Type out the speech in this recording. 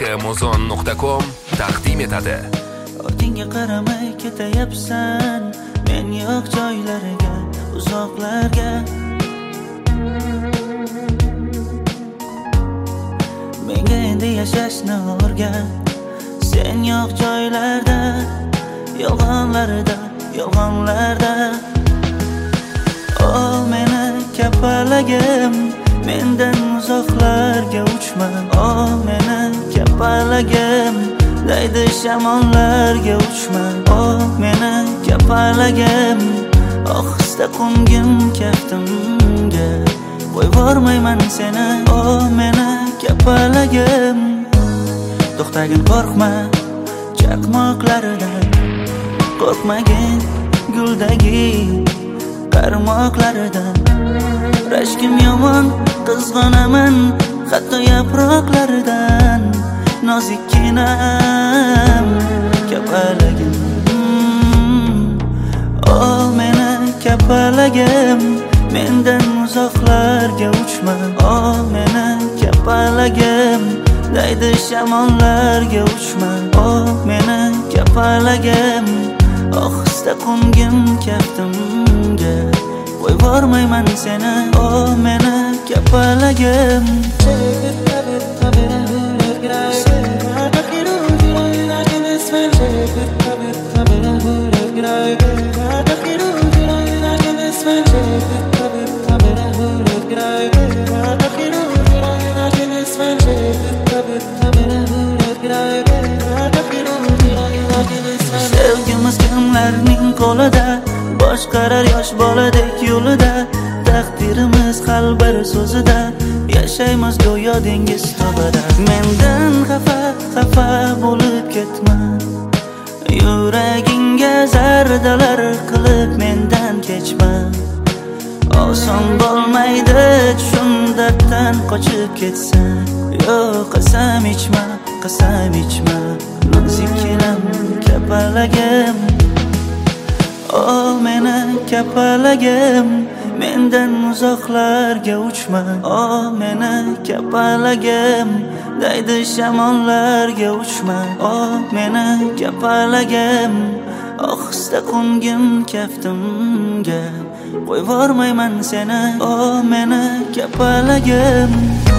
Amazon.com taqdim etadi. Ortingga qaramay ketayapsan, men yo'q joylarga, uzoqlarga. Menga endi yashashni o'rgat, sen yo'q joylarda, yolg'onlarda, yolg'onlarda. O meni kapalagim, mendan uzoqlarga uchma. O meni kapalagim, daydi shamollarga uchma. O meni kapalagim, ohista qo'ngim kaftimga, qo'yvormayman seni. O meni kapalagim, to'xtagin, qo'rqma chaqmoqlaridan, qo'rqmagin guldagi qarmoqlaridan. Rashkim yomon, qizg'onaman hatto yaproqlaridan. Nozikkinam kapalagim, o meni kapalagim, mendan uzoqlarga uchma. O meni kapalagim, daydi shamollarga uchma. O meni kapalagim, ohista qo'ngim kaftimga, qo'yvormayman seni. O meni kapalagim. Sevgimiz kimlarning qo'lida, boshqarar yosh boladek yo'lida. Taqdirimiz hal bir so'zida, yashaymiz go'yo dengiz tobida. Mendan xafa bo'lib ketma, yuragingga zardalar qilib mendan kechma. Oson bo'lmaydi tushun darddan qochib ketsan. Yo'q, qasam ichma, qasam ichma. Nozikkinam kapalagim, o meni kapalagim, mendan uzoqlarga uchma. O meni kapalagim, daydi shamollarga uchma. O meni kapalagim, ohista qo'ngim kaftimga, qo'yvormayman seni. O meni kapalagim.